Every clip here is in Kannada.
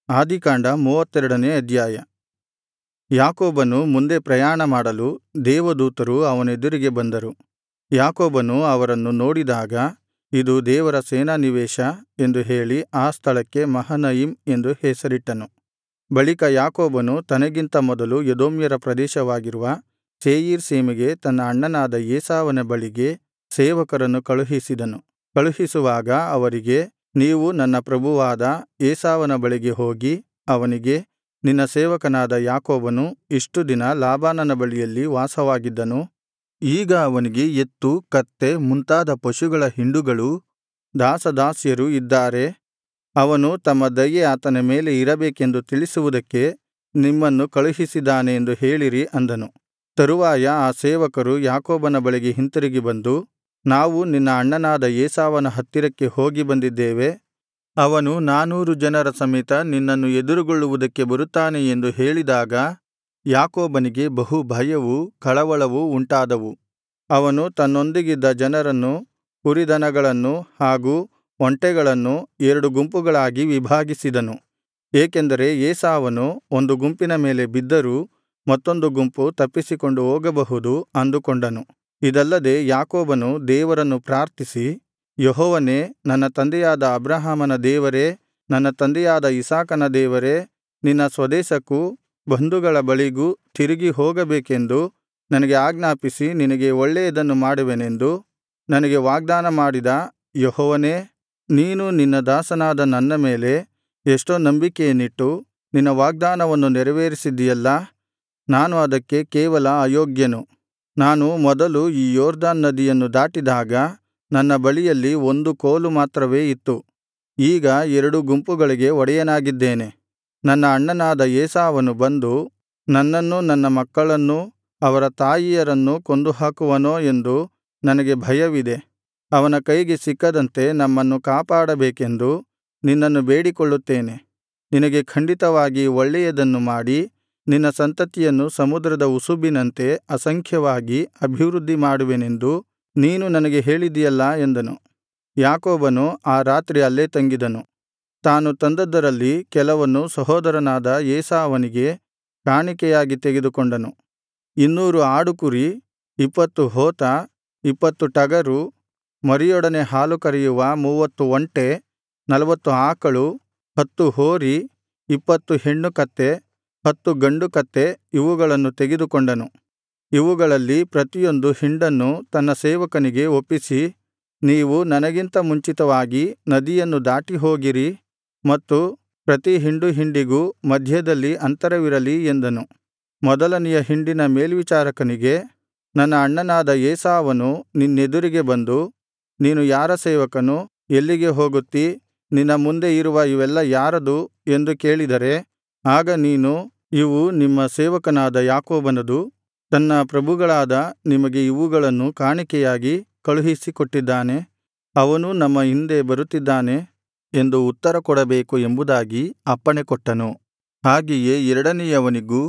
ಆದಿಕಾಂಡ 32ನೇ ಅಧ್ಯಾಯ. ಯಾಕೋಬನು ಮುಂದೆ ಪ್ರಯಾಣ ಮಾಡಲು ದೇವದೂತರು ಅವನೆದುರಿಗೆ ಬಂದರು. ಯಾಕೋಬನು ಅವರನ್ನು ನೋಡಿದಾಗ, ಇದು ದೇವರ ಸೇನಾನಿವೇಶ ಎಂದು ಹೇಳಿ ಆ ಸ್ಥಳಕ್ಕೆ ಮಹನಯಿಮ್ ಎಂದು ಹೆಸರಿಟ್ಟನು. ಬಳಿಕ ಯಾಕೋಬನು ತನಗಿಂತ ಮೊದಲು ಎದೋಮ್ಯರ ಪ್ರದೇಶವಾಗಿರುವ ಸೇಯೀರ್ ಸೀಮೆಗೆ ತನ್ನ ಅಣ್ಣನಾದ ಏಸಾವನ ಬಳಿಗೆ ಸೇವಕರನ್ನು ಕಳುಹಿಸಿದನು. ಕಳುಹಿಸುವಾಗ ಅವರಿಗೆ, ನೀವು ನನ್ನ ಪ್ರಭುವಾದ ಏಸಾವನ ಬಳಿಗೆ ಹೋಗಿ ಅವನಿಗೆ, ನಿನ್ನ ಸೇವಕನಾದ ಯಾಕೋಬನು ಇಷ್ಟು ದಿನ ಲಾಬಾನನ ಬಳಿಯಲ್ಲಿ ವಾಸವಾಗಿದ್ದನು. ಈಗ ಅವನಿಗೆ ಎತ್ತು, ಕತ್ತೆ ಮುಂತಾದ ಪಶುಗಳ ಹಿಂಡುಗಳೂ ದಾಸದಾಸಿಯರೂ ಇದ್ದಾರೆ. ಅವನು ತಮ್ಮ ದಯೆ ಆತನ ಮೇಲೆ ಇರಬೇಕೆಂದು ತಿಳಿಸುವುದಕ್ಕೆ ನಿಮ್ಮನ್ನು ಕಳುಹಿಸಿದ್ದಾನೆ ಎಂದು ಹೇಳಿರಿ ಅಂದನು. ತರುವಾಯ ಆ ಸೇವಕರು ಯಾಕೋಬನ ಬಳಿಗೆ ಹಿಂತಿರುಗಿ ಬಂದು, ನಾವು ನಿನ್ನ ಅಣ್ಣನಾದ ಏಸಾವನ ಹತ್ತಿರಕ್ಕೆ ಹೋಗಿ ಬಂದಿದ್ದೇವೆ. ಅವನು 400 ಜನರ ಸಮೇತ ನಿನ್ನನ್ನು ಎದುರುಗೊಳ್ಳುವುದಕ್ಕೆ ಬರುತ್ತಾನೆ ಎಂದು ಹೇಳಿದಾಗ ಯಾಕೋಬನಿಗೆ ಬಹು ಭಯವೂ ಕಳವಳವೂ ಉಂಟಾದವು. ಅವನು ತನ್ನೊಂದಿಗಿದ್ದ ಜನರನ್ನು, ಕುರಿದನಗಳನ್ನು ಹಾಗೂ ಒಂಟೆಗಳನ್ನು 2 ಗುಂಪುಗಳಾಗಿ ವಿಭಾಗಿಸಿದನು. ಏಕೆಂದರೆ ಏಸಾವನು ಒಂದು ಗುಂಪಿನ ಮೇಲೆ ಬಿದ್ದರೂ ಮತ್ತೊಂದು ಗುಂಪು ತಪ್ಪಿಸಿಕೊಂಡು ಹೋಗಬಹುದು ಅಂದುಕೊಂಡನು. ಇದಲ್ಲದೆ ಯಾಕೋಬನು ದೇವರನ್ನು ಪ್ರಾರ್ಥಿಸಿ, ಯೆಹೋವನೇ, ನನ್ನ ತಂದೆಯಾದ ಅಬ್ರಹಾಮನ ದೇವರೇ, ನನ್ನ ತಂದೆಯಾದ ಇಸಾಕನ ದೇವರೇ, ನಿನ್ನ ಸ್ವದೇಶಕ್ಕೂ ಬಂಧುಗಳ ಬಳಿಗೂ ತಿರುಗಿ ಹೋಗಬೇಕೆಂದು ನನಗೆ ಆಜ್ಞಾಪಿಸಿ ನಿನಗೆ ಒಳ್ಳೆಯದನ್ನು ಮಾಡುವೆನೆಂದು ನನಗೆ ವಾಗ್ದಾನ ಮಾಡಿದ ಯೆಹೋವನೇ, ನೀನು ನಿನ್ನ ದಾಸನಾದ ನನ್ನ ಮೇಲೆ ಎಷ್ಟೋ ನಂಬಿಕೆಯನ್ನಿಟ್ಟು ನಿನ್ನ ವಾಗ್ದಾನವನ್ನು ನೆರವೇರಿಸಿದ್ದೀಯಲ್ಲಾ. ನಾನು ಅದಕ್ಕೆ ಕೇವಲ ಅಯೋಗ್ಯನು. ನಾನು ಮೊದಲು ಈ ಯೊರ್ದನ್ ನದಿಯನ್ನು ದಾಟಿದಾಗ ನನ್ನ ಬಳಿಯಲ್ಲಿ 1 ಕೋಲು ಮಾತ್ರವೇ ಇತ್ತು. ಈಗ 2 ಗುಂಪುಗಳಿಗೆ ಒಡೆಯನಾಗಿದ್ದೇನೆ. ನನ್ನ ಅಣ್ಣನಾದ ಏಸಾವನು ಬಂದು ನನ್ನನ್ನೂ ನನ್ನ ಮಕ್ಕಳನ್ನೂ ಅವರ ತಾಯಿಯರನ್ನೂ ಕೊಂದುಹಾಕುವನೋ ಎಂದು ನನಗೆ ಭಯವಿದೆ. ಅವನ ಕೈಗೆ ಸಿಕ್ಕದಂತೆ ನಮ್ಮನ್ನು ಕಾಪಾಡಬೇಕೆಂದು ನಿನ್ನನ್ನು ಬೇಡಿಕೊಳ್ಳುತ್ತೇನೆ. ನಿನಗೆ ಖಂಡಿತವಾಗಿ ಒಳ್ಳೆಯದನ್ನು ಮಾಡಿ ನಿನ್ನ ಸಂತತಿಯನ್ನು ಸಮುದ್ರದ ಉಸುಬಿನಂತೆ ಅಸಂಖ್ಯವಾಗಿ ಅಭಿವೃದ್ಧಿ ಮಾಡುವೆನೆಂದು ನೀನು ನನಗೆ ಹೇಳಿದಿಯಲ್ಲಾ ಎಂದನು. ಯಾಕೋಬನು ಆ ರಾತ್ರಿ ಅಲ್ಲೇ ತಂಗಿದನು. ತಾನು ತಂದದ್ದರಲ್ಲಿ ಕೆಲವನ್ನು ಸಹೋದರನಾದ ಏಸಾವನಿಗೆ ಕಾಣಿಕೆಯಾಗಿ ತೆಗೆದುಕೊಂಡನು. 200 ಆಡುಕುರಿ, 20 ಹೋತ, 20 ಟಗರು, ಮರಿಯೊಡನೆ ಹಾಲು ಕರೆಯುವ 30 ಒಂಟೆ, 40 ಆಕಳು, 10 ಹೋರಿ, 20 ಹೆಣ್ಣು ಕತ್ತೆ, 10 ಗಂಡು ಕತ್ತೆ ಇವುಗಳನ್ನು ತೆಗೆದುಕೊಂಡನು. ಇವುಗಳಲ್ಲಿ ಪ್ರತಿಯೊಂದು ಹಿಂಡನ್ನು ತನ್ನ ಸೇವಕನಿಗೆ ಒಪ್ಪಿಸಿ, ನೀವು ನನಗಿಂತ ಮುಂಚಿತವಾಗಿ ನದಿಯನ್ನು ದಾಟಿ ಹೋಗಿರಿ ಮತ್ತು ಪ್ರತಿ ಹಿಂಡಿಗೂ ಮಧ್ಯದಲ್ಲಿ ಅಂತರವಿರಲಿ ಎಂದನು. ಮೊದಲನೆಯ ಹಿಂಡಿನ ಮೇಲ್ವಿಚಾರಕನಿಗೆ, ನನ್ನ ಅಣ್ಣನಾದ ಏಸಾವನು ನಿನ್ನೆದುರಿಗೆ ಬಂದು, ನೀನು ಯಾರ ಸೇವಕನು, ಎಲ್ಲಿಗೆ ಹೋಗುತ್ತೀ, ನಿನ್ನ ಮುಂದೆ ಇರುವ ಇವೆಲ್ಲ ಯಾರದು ಎಂದು ಕೇಳಿದರೆ, ಆಗ ನೀನು, ಇವು ನಿಮ್ಮ ಸೇವಕನಾದ ಯಾಕೋಬನದು, ತನ್ನ ಪ್ರಭುಗಳಾದ ನಿಮಗೆ ಇವುಗಳನ್ನು ಕಾಣಿಕೆಯಾಗಿ ಕಳುಹಿಸಿಕೊಟ್ಟಿದ್ದಾನೆ. ಅವನು ನಮ್ಮ ಹಿಂದೆ ಬರುತ್ತಿದ್ದಾನೆ ಎಂದು ಉತ್ತರ ಕೊಡಬೇಕು ಎಂಬುದಾಗಿ ಅಪ್ಪಣೆಕೊಟ್ಟನು. ಹಾಗೆಯೇ 2ನೆಯವನಿಗೂ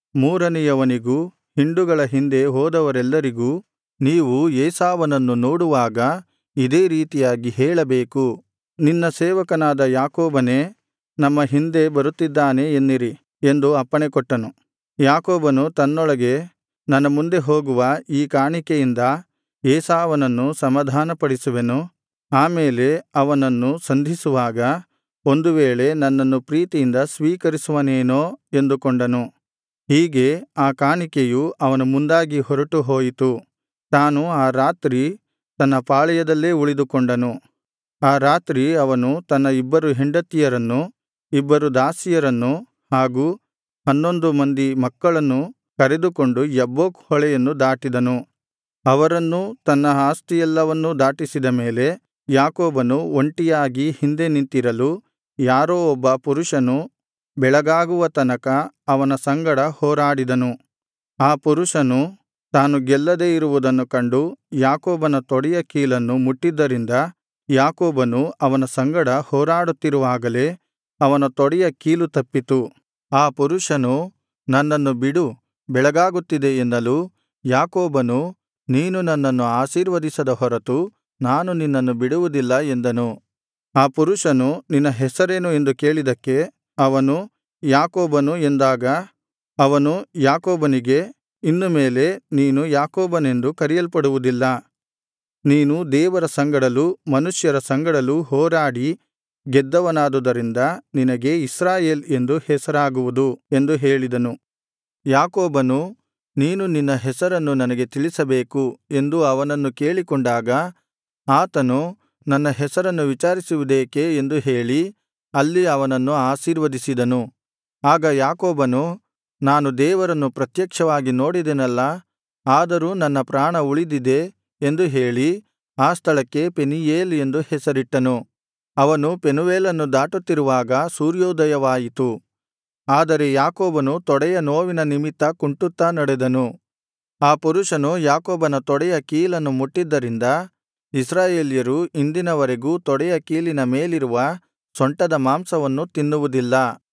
3ನೆಯವನಿಗೂ ಹಿಂಡುಗಳ ಹಿಂದೆ ಹೋದವರೆಲ್ಲರಿಗೂ, ನೀವು ಏಸಾವನನ್ನು ನೋಡುವಾಗ ಇದೇ ರೀತಿಯಾಗಿ ಹೇಳಬೇಕು, ನಿನ್ನ ಸೇವಕನಾದ ಯಾಕೋಬನೇ ನಮ್ಮ ಹಿಂದೆ ಬರುತ್ತಿದ್ದಾನೆ ಎನ್ನಿರಿ ಎಂದು ಅಪ್ಪಣೆಕೊಟ್ಟನು. ಯಾಕೋಬನು ತನ್ನೊಳಗೆ, ನನ್ನ ಮುಂದೆ ಹೋಗುವ ಈ ಕಾಣಿಕೆಯಿಂದ ಏಸಾವನನ್ನು ಸಮಾಧಾನಪಡಿಸುವೆನು. ಆಮೇಲೆ ಅವನನ್ನು ಸಂಧಿಸುವಾಗ ಒಂದು ವೇಳೆ ನನ್ನನ್ನು ಪ್ರೀತಿಯಿಂದ ಸ್ವೀಕರಿಸುವನೇನೋ ಎಂದುಕೊಂಡನು. ಹೀಗೆ ಆ ಕಾಣಿಕೆಯು ಅವನ ಮುಂದಾಗಿ ಹೊರಟು ಹೋಯಿತು. ತಾನು ಆ ರಾತ್ರಿ ತನ್ನ ಪಾಳೆಯದಲ್ಲೇ ಉಳಿದುಕೊಂಡನು. ಆ ರಾತ್ರಿ ಅವನು ತನ್ನ 2 ಹೆಂಡತಿಯರನ್ನು, 2 ದಾಸಿಯರನ್ನು ಹಾಗೂ 11 ಮಂದಿ ಮಕ್ಕಳನ್ನು ಕರೆದುಕೊಂಡು ಯಬ್ಬೋಕ್ ಹೊಳೆಯನ್ನು ದಾಟಿದನು. ಅವರನ್ನೂ ತನ್ನ ಆಸ್ತಿಯೆಲ್ಲವನ್ನೂ ದಾಟಿಸಿದ ಮೇಲೆ ಯಾಕೋಬನು ಒಂಟಿಯಾಗಿ ಹಿಂದೆ ನಿಂತಿರಲು ಯಾರೋ ಒಬ್ಬ ಪುರುಷನು ಬೆಳಗಾಗುವ ತನಕ ಅವನ ಸಂಗಡ ಹೋರಾಡಿದನು. ಆ ಪುರುಷನು ತಾನು ಗೆಲ್ಲದೆ ಇರುವುದನ್ನು ಕಂಡು ಯಾಕೋಬನ ತೊಡೆಯ ಕೀಲನ್ನು ಮುಟ್ಟಿದ್ದರಿಂದ ಯಾಕೋಬನು ಅವನ ಸಂಗಡ ಹೋರಾಡುತ್ತಿರುವಾಗಲೇ ಅವನ ತೊಡೆಯ ಕೀಲು ತಪ್ಪಿತು. ಆ ಪುರುಷನು, ನನ್ನನ್ನು ಬಿಡು, ಬೆಳಗಾಗುತ್ತಿದೆ ಎನ್ನಲು ಯಾಕೋಬನು, ನೀನು ನನ್ನನ್ನು ಆಶೀರ್ವದಿಸದ ಹೊರತು ನಾನು ನಿನ್ನನ್ನು ಬಿಡುವುದಿಲ್ಲ ಎಂದನು. ಆ ಪುರುಷನು, ನಿನ್ನ ಹೆಸರೇನು ಎಂದು ಕೇಳಿದ್ದಕ್ಕೆ ಅವನು ಯಾಕೋಬನು ಎಂದಾಗ ಅವನು ಯಾಕೋಬನಿಗೆ, ಇನ್ನು ಮೇಲೆ ನೀನು ಯಾಕೋಬನೆಂದು ಕರೆಯಲ್ಪಡುವುದಿಲ್ಲ, ನೀನು ದೇವರ ಸಂಗಡಲೂ ಮನುಷ್ಯರ ಸಂಗಡಲೂ ಹೋರಾಡಿ ಗೆದ್ದವನಾದುದರಿಂದ ನಿನಗೆ ಇಸ್ರಾಯೇಲ್ ಎಂದು ಹೆಸರಾಗುವುದು ಎಂದು ಹೇಳಿದನು. ಯಾಕೋಬನು, ನೀನು ನಿನ್ನ ಹೆಸರನ್ನು ನನಗೆ ತಿಳಿಸಬೇಕು ಎಂದು ಅವನನ್ನು ಕೇಳಿಕೊಂಡಾಗ ಆತನು, ನನ್ನ ಹೆಸರನ್ನು ವಿಚಾರಿಸುವುದೇಕೆ ಎಂದು ಹೇಳಿ ಅಲ್ಲಿ ಅವನನ್ನು ಆಶೀರ್ವದಿಸಿದನು. ಆಗ ಯಾಕೋಬನು, ನಾನು ದೇವರನ್ನು ಪ್ರತ್ಯಕ್ಷವಾಗಿ ನೋಡಿದೆನಲ್ಲಾ, ಆದರೂ ನನ್ನ ಪ್ರಾಣ ಉಳಿದಿದೆ ಎಂದು ಹೇಳಿ ಆ ಸ್ಥಳಕ್ಕೆ ಪೆನೀಯೇಲ್ ಎಂದು ಹೆಸರಿಟ್ಟನು. ಅವನು ಪೆನೂವೇಲನ್ನು ದಾಟುತ್ತಿರುವಾಗ ಸೂರ್ಯೋದಯವಾಯಿತು. ಆದರೆ ಯಾಕೋಬನು ತೊಡೆಯ ನೋವಿನ ನಿಮಿತ್ತ ಕುಂಟುತ್ತಾ ನಡೆದನು. ಆ ಪುರುಷನು ಯಾಕೋಬನ ತೊಡೆಯ ಕೀಲನ್ನು ಮುಟ್ಟಿದ್ದರಿಂದ ಇಸ್ರಾಯೇಲ್ಯರು ಇಂದಿನವರೆಗೂ ತೊಡೆಯ ಕೀಲಿನ ಮೇಲಿರುವ ಸೊಂಟದ ಮಾಂಸವನ್ನು ತಿನ್ನುವುದಿಲ್ಲ.